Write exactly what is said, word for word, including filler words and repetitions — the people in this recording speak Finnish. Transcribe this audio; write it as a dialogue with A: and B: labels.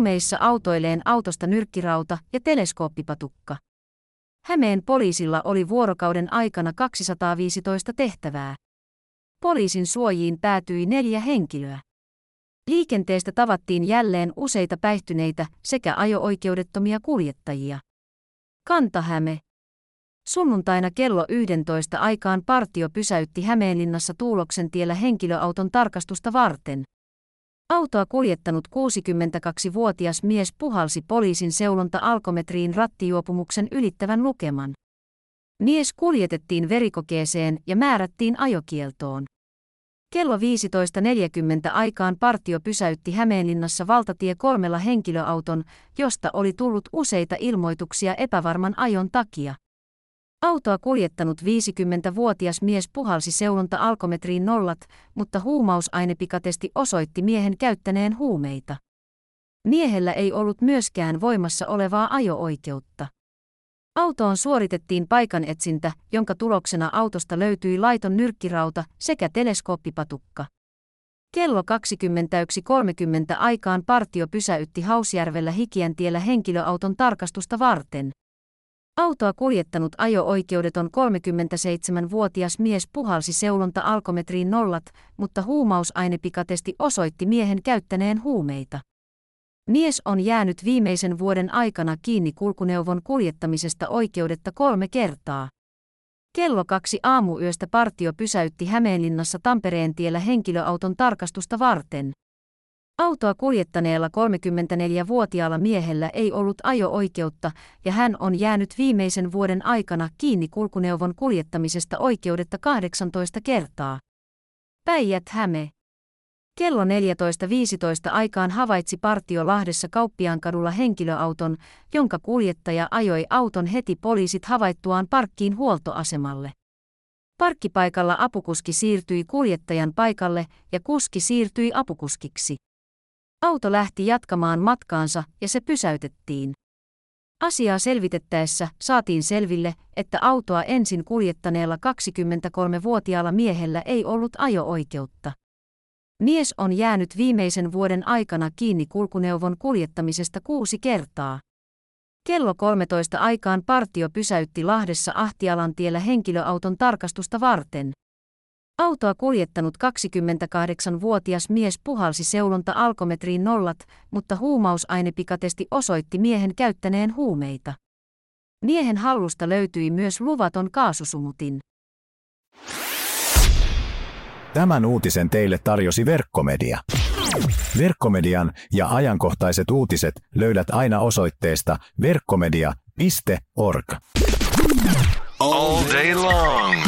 A: huumeissa autoilleen autosta nyrkkirauta ja teleskooppipatukka. Hämeen poliisilla oli vuorokauden aikana kaksisataaviisitoista tehtävää. Poliisin suojiin päätyi neljä henkilöä. Liikenteestä tavattiin jälleen useita päihtyneitä sekä ajo-oikeudettomia kuljettajia. Kanta-Häme. Sunnuntaina kello yksitoista aikaan partio pysäytti Hämeenlinnassa Tuuloksentiellä henkilöauton tarkastusta varten. Autoa kuljettanut kuusikymmentäkaksivuotias mies puhalsi poliisin seulonta-alkometriin rattijuopumuksen ylittävän lukeman. Mies kuljetettiin verikokeeseen ja määrättiin ajokieltoon. Kello viisitoista neljäkymmentä aikaan partio pysäytti Hämeenlinnassa valtatie kolmella henkilöauton, josta oli tullut useita ilmoituksia epävarman ajon takia. Autoa kuljettanut viisikymmentävuotias mies puhalsi seulonta-alkometriin nollat, mutta huumausainepikatesti osoitti miehen käyttäneen huumeita. Miehellä ei ollut myöskään voimassa olevaa ajo-oikeutta. Autoon suoritettiin paikanetsintä, jonka tuloksena autosta löytyi laiton nyrkkirauta sekä teleskooppipatukka. Kello kaksikymmentäyksi kolmekymmentä aikaan partio pysäytti Hausjärvellä Hikiäntiellä henkilöauton tarkastusta varten. Autoa kuljettanut ajo-oikeudeton kolmekymmentäseitsemänvuotias mies puhalsi seulonta-alkometriin nollat, mutta huumausainepikatesti osoitti miehen käyttäneen huumeita. Mies on jäänyt viimeisen vuoden aikana kiinni kulkuneuvon kuljettamisesta oikeudetta kolme kertaa. Kello kaksi aamuyöstä partio pysäytti Hämeenlinnassa Tampereentiellä henkilöauton tarkastusta varten. Autoa kuljettaneella kolmekymmentäneljävuotiaalla miehellä ei ollut ajo-oikeutta ja hän on jäänyt viimeisen vuoden aikana kiinni kulkuneuvon kuljettamisesta oikeudetta kahdeksantoista kertaa. Päijät-Häme. Kello neljätoista viisitoista aikaan havaitsi partio Lahdessa Kauppiaankadulla henkilöauton, jonka kuljettaja ajoi auton heti poliisit havaittuaan parkkiin huoltoasemalle. Parkkipaikalla apukuski siirtyi kuljettajan paikalle ja kuski siirtyi apukuskiksi. Auto lähti jatkamaan matkaansa ja se pysäytettiin. Asiaa selvitettäessä saatiin selville, että autoa ensin kuljettaneella kaksikymmentäkolmevuotiaalla miehellä ei ollut ajo-oikeutta. Mies on jäänyt viimeisen vuoden aikana kiinni kulkuneuvon kuljettamisesta kuusi kertaa. Kello kolmetoista aikaan partio pysäytti Lahdessa Ahtialantiellä henkilöauton tarkastusta varten. Autoa kuljettanut kaksikymmentäkahdeksanvuotias mies puhalsi seulonta-alkometriin nollat, mutta huumausainepikatesti osoitti miehen käyttäneen huumeita. Miehen hallusta löytyi myös luvaton kaasusumutin.
B: Tämän uutisen teille tarjosi Verkkomedia. Verkkomedian ja ajankohtaiset uutiset löydät aina osoitteesta verkkomedia piste org.
C: All day long.